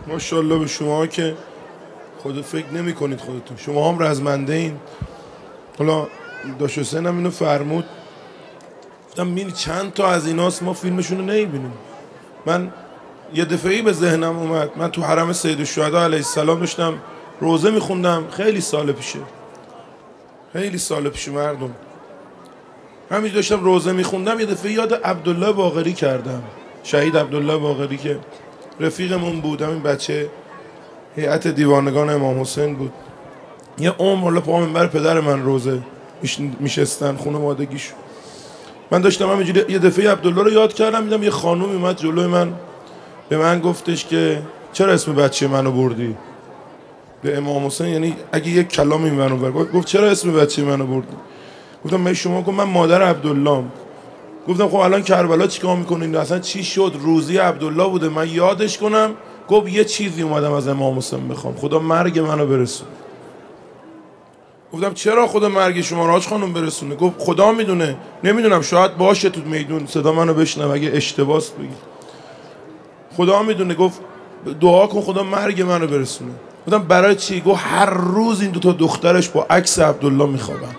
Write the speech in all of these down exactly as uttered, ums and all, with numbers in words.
ماشاءالله به شما که خود فکر نمی کنید خودتون، شما هم رزمنده این. حالا داش حسین هم اینو فرمود، گفتم می‌بینی چند تا از ایناست ما فیلمشون رو نمیبینیم. من یه دفعی به ذهنم اومد، من تو حرم سید الشهدا علیه السلام داشتم روزه میخوندم، خیلی سال پیشه خیلی سال پیشه مردم، همین داشتم روزه میخوندم یه دفعه یاد عبدالله باقری کردم، شهید عبدالله باقری که رفیقمون بود، همین بچه هیئت دیوانگان امام حسین بود. یه عمر حالا پا منبر پدر من روزه میشستن خانوادگیش. من داشتم همینجوری یه دفعه عبدالله رو یاد کردم، دیدم یه خانوم اومد جلوی من به من گفتش که چرا اسم بچه منو بردی؟ به امام حسین، یعنی اگه یک کلامی منو برد، گفت چرا اسم بچه منو بردی؟ گفتم من شما، گفت من مادر عبدالله. گفتم خب الان کربلا چیکار میکنین؟ اصلا چی شد؟ روزی عبدالله بوده من یادش کنم. گفت یه چیزی اومدم از امام حسین بخوام، خدا مرگ منو برسون. گفتم چرا خدا مرگ شما راج خانم برسونه؟ گفت خدا میدونه، نمیدونم، شاید باشه تو میدون صدا منو بشنوه اگه اشتباهه بگی، خدا میدونه. گفت دعا کن خدا مرگ منو برسونه. گفتم برای چی؟ گفت هر روز این دو تا دخترش با عکس عبدالله میخوابن.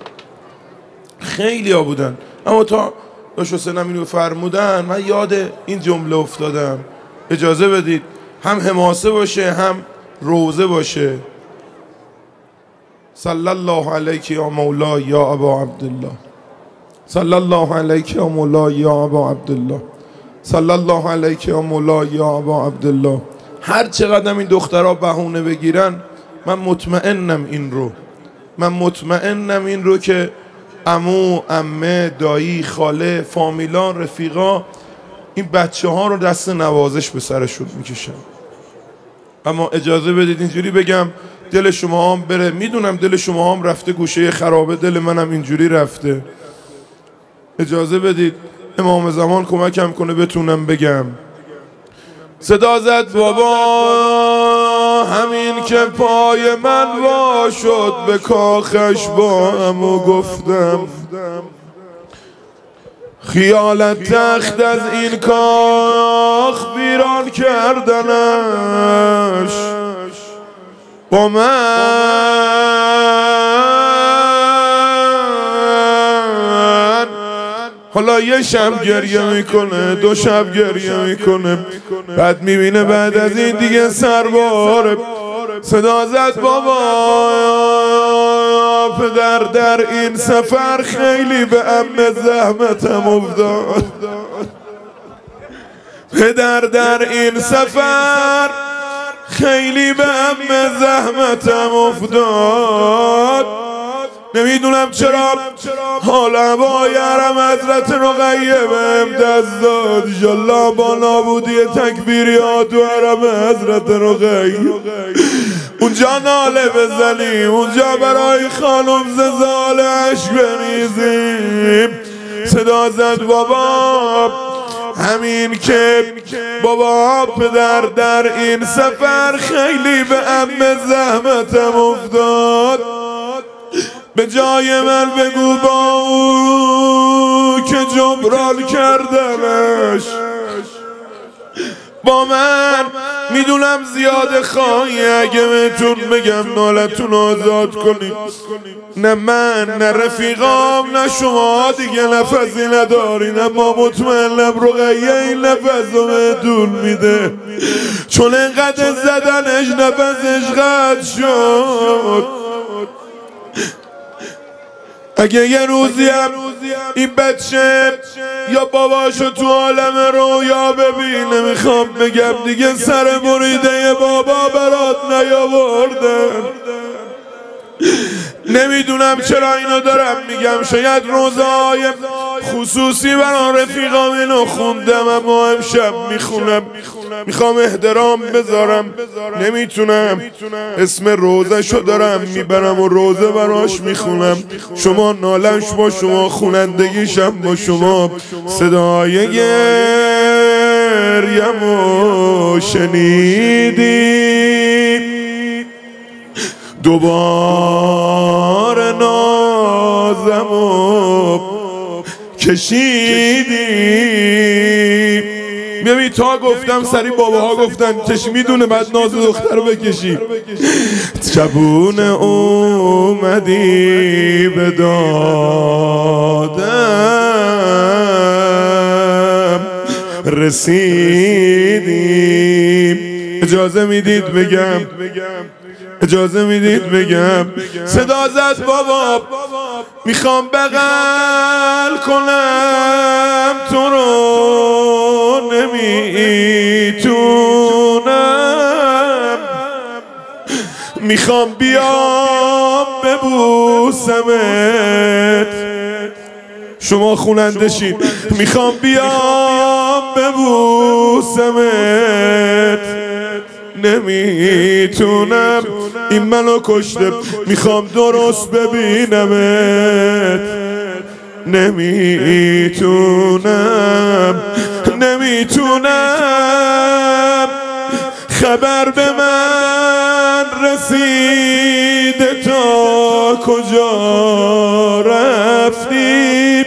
خیلی ها بودن، اما تا داش حسین اینو فرمودن من یاد این جمله افتادم. اجازه بدید هم حماسه باشه هم روزه باشه. صلی الله علیک یا مولا یا ابا عبدالله، صلی الله علیک یا مولا یا ابا عبدالله، صلی الله علیک یا مولا یا ابا عبدالله. هر چقدر این دخترها بهونه بگیرن، من مطمئنم این رو من مطمئنم این رو که عمو، عمه، دایی، خاله، فامیلان، رفیقا این بچه ها رو دست نوازش به سرشون میکشن. اما اجازه بدید اینجوری بگم دل شما هم بره، میدونم دل شما هم رفته گوشه خرابه، دل منم اینجوری رفته. اجازه بدید امام زمان کمکم کنه بتونم بگم. صدا زد بابا همین که پای من وا شد، به کاخش با همو گفتم خیالت تخت از این کاخ ویران کردنش با من. حالا یه شب گریه میکنه، دو شب گریه میکنه، بعد میبینه بعد از این دیگه سرباره. صدا زد بابا پدر در این سفر خیلی به عمه زحمتم افتاد، پدر در این سفر خیلی به عمه زحمتم افتاد. نمیدونم چرا حال هوای حرم حضرت رقیه بهم دست داد. انشالله با نابودی تکبیریات و حرم حضرت رقیه اونجا ناله بزنیم، اونجا برای خانم زلزال عشق بریزیم. صدا زد بابا همین که بابا پدر در این سفر خیلی به عمه زحمتم افتاد، به جای من بگو با او که جبران کردمش با من. میدونم زیاد خواهی اگه بهتون بگم نالتون آزاد کنید، نه من نه رفیقام نه شما دیگه نفسی ندارین، اما مطمئنم رقیه این نفس رو بهتون میده، چون انقدر زدنش نفسش قطع شد. اگه یه روزی هم این بچه یا باباشو تو عالم رویا ببینه، میخوام بگم دیگه سر بریده بابا برات نیاوردن. نمیدونم چرا اینو دارم میگم، شاید روزهای خصوصی برای رفیقام اینو خوندم، اما امشب میخونم، میخوام احترام بذارم، نمیتونم اسم روزشو دارم میبرم و روزه براش میخونم. شما نالش با شما، خونندگیشم با شما، صدای گریمو شنیدی، دوباره نازمو کشیدی. میگم تا گفتم سری باباها گفتن چشم میدونه بعد ناز دختر رو بکشی. شبونه اومدی به دادم رسیدیم. اجازه میدید بگم اجازه میدید بگم صدا زد بابا میخوام بغل کنم تو رو نمیتونم، میخوام بیام ببوسمت. شما خوننده شید. میخوام بیام ببوسمت نمیتونم، این منو کشته. میخوام درست ببینمت نمیتونم نمیتونم. خبر به من رسیده تا کجا رفتی،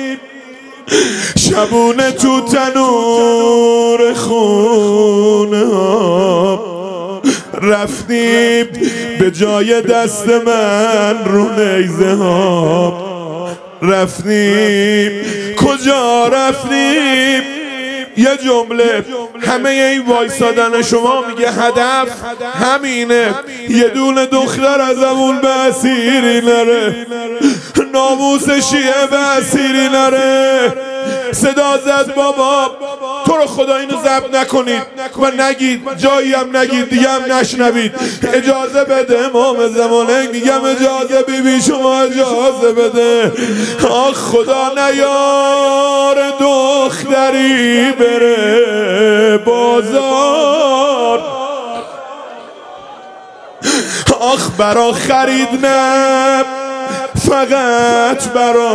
شبونه تو تنور خونه ها رفتیم، به جای دست من رو نیزه ها رفتیم. کجا رفتیم؟ یه جمله همه این وایسادن شما میگه هدف همینه، یه دونه دختر از همون به اسیری نره، ناموس شیعه به اسیری نره. صدا زد بابا تو رو خدا اینو ضبط نکنید و نگید، جایی هم نگید دیگه هم نشنوید. اجازه بده امام زمانه، میگم اجازه بی بی شما اجازه بده. آخ خدا نیار دختری بره بازار، آخ برا خرید نه فقط برا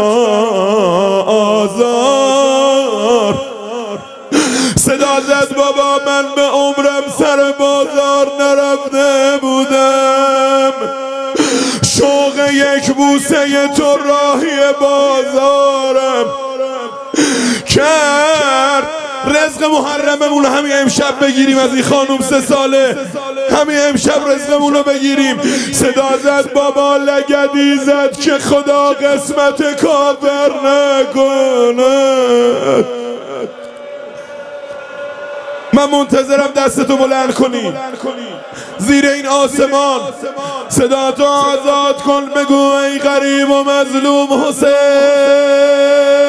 آزار. صدا زد بابا من به عمرم سر بازار نرفته بودم، شوق یک بوسه تو راهی بازارم کرد. رزق محرممون همین امشب بگیریم از این خانوم سه ساله، همین امشب رزقمون رو بگیریم. صدا زد بابا لگدی زد که خدا قسمت کافر نکنه. من منتظرم دستتو بلند کنی زیر این آسمان، صدا تو آزاد کن، بگو ای غریب و مظلوم حسین.